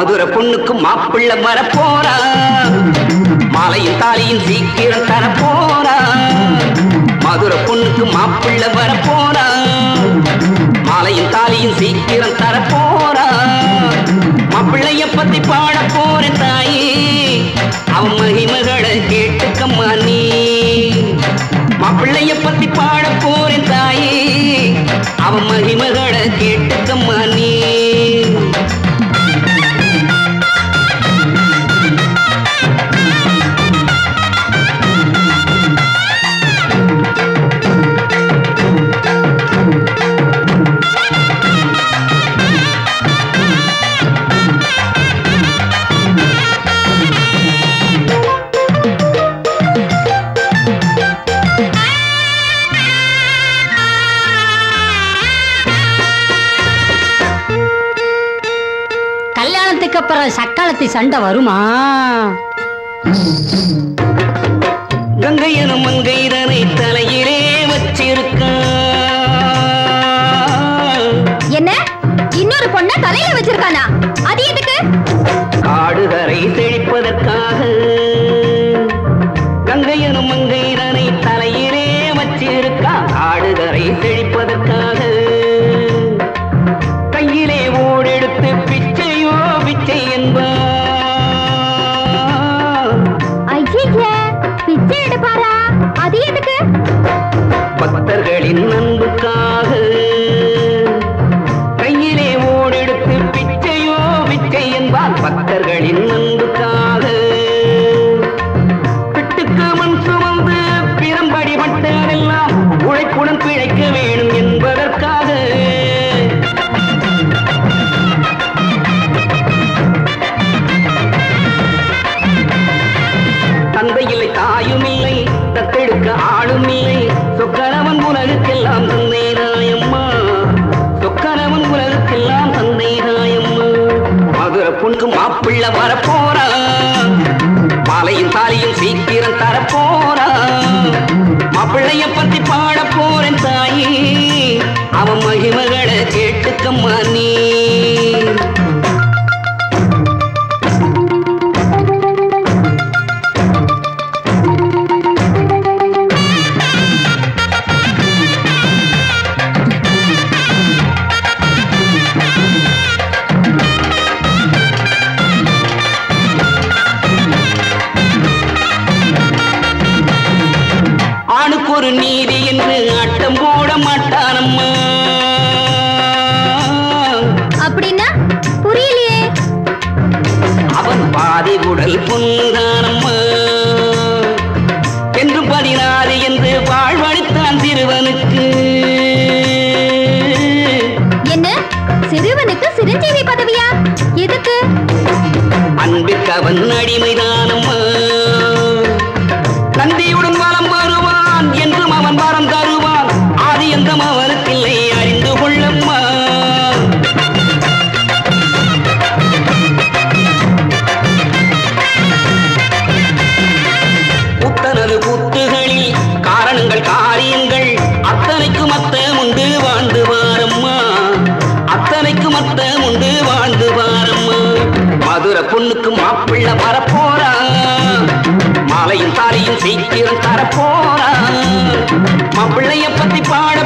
மதுரை பொண்ணுக்கு மாப்பிள்ளை வர போறா, மாலையும் தாலியும் சீக்கிரம் தர போறா. மதுரை பொண்ணுக்கு மாப்பிள்ளை வர போறா, மாலையும் தாலியும் சீக்கிரம் தர போறா. மாப்பிள்ளைய பத்தி பாட போற தாயே, அவன் மகிமகளை கேட்டுக்கம்மா நீ. மாப்பிள்ளைய பத்தி பாட போற தாயே, அவன் மகிமகளை கேட்டுக்கம்மா நீ. அப்புறம் சக்காலத்தி சண்டை வருமா? கங்கையனும் மங்கைதனை தலையிலே வச்சிருக்க. என்ன இன்னொரு பொண்ண தலையில வச்சிருக்கானா? அது எதுக்கு? காடுகரை செழிப்பதற்காக. கங்கையனும் மங்கைதனை தலையிலே வச்சிருக்கா, காடுகரை செழிப்பதற்காக. கையிலே ஓடெடுத்து பிச்சையோ பிச்சை என்பார். பிச்சை எடுப்பாரா? அது எதுக்கு? பக்தர்களின் அன்புக்காக. கையிலே ஓடெடுத்து பிச்சையோ பிச்சை என்பார், பக்தர்களின் அன்புக்காக. பிட்டுக்கு மண் சுமந்து பிறம்படி பட்டதெல்லாம் உழைப்புடன் பிழைக்க வேணும் என்பதற்காக. தந்தையில்லை தாயும் இல்லை, தத்தெடுக்க ஆளும் இல்லை, சொக்கரவன் உலகுக்கெல்லாம் தந்தைதாயம்மா. சொக்கரவன் உலகுக்கெல்லாம் தந்தைதாயம்மா. மதுரை பொண்ணுக்கு மாப்பிள்ளை வர போறா, மாலையும் தாலியும் சீக்கிரம் தர போறா. மாப்பிள்ளைய பத்தி பாட போறேன் தாயி, அவன் மகிமகளை கேட்டுக்கம்மா நீ. ஒரு நீதி என்று ஆட்டம் போட மாட்டானம்மா. அப்படின்னா புரியலையே. அவன் பாதி உடல் பொன்தானம்மா. என்று 16 என்று வாழ்வழித்தான் சிறுவனுக்கு. என்ன சிறுவனுக்கு சிரஞ்சீவி பதவியா? எதுக்கு? அன்பிற்கு அவன் அடிமைதானம்மா. நந்தியுடன் வலம் வருவான் என்றும் அவன் வரம் தருவான். ஆதி எந்தம் அவனுக்கில்லை அறிந்து கொள்ளம்மா. புத்தனது புத்துகளில் காரணங்கள் காரியங்கள் அத்தனைக்கும் அத்தம் உண்டு வாழ்ந்து வாரம்மா. அத்தனைக்கும் அத்தம் உண்டு வாழ்ந்து வாரம்மா. மதுரை பொண்ணுக்கு மாப்பிள்ளை வரப்போறா, மாலையும் தாலியும் சீக்கிரம் தரப்போறா. மாப்பிள்ளைய பத்தி பாட